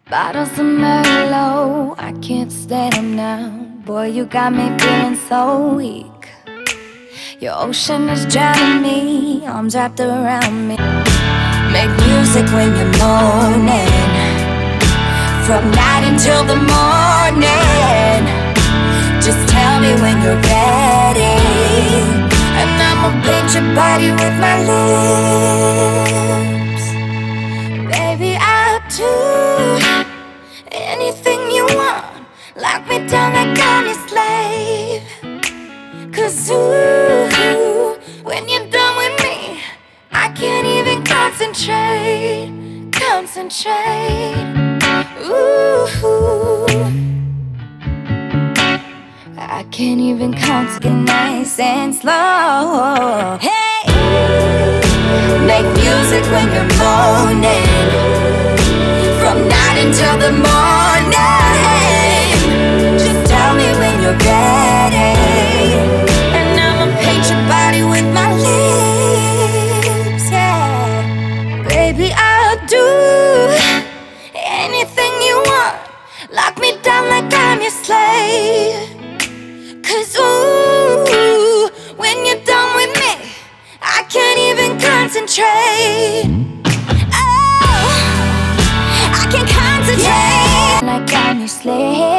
Bottles of Merlot, I can't stand them now. Boy, you got me feeling so weak. Your ocean is drowning me, arms wrapped around me. Make music when you're moaning, from night until the morning. Just tell me when you're ready, and I'ma paint your body with my lips. Baby, I'll do anything you want. Lock me down like I'm your slave. 'Cause ooh, when you're done with me, I can't even concentrate. Ooh, I can't even concentrate. Nice and slow. Hey, make music when you're moaning, from night until the morning. Just tell me when you're ready, and I'ma paint your body with my lips. Yeah, baby, I'll do anything you want. Lock me down like I'm your slave. 'Cause ooh, when you're done with me, I can't even concentrate. Oh, I can't concentrate. Like I'm your slave.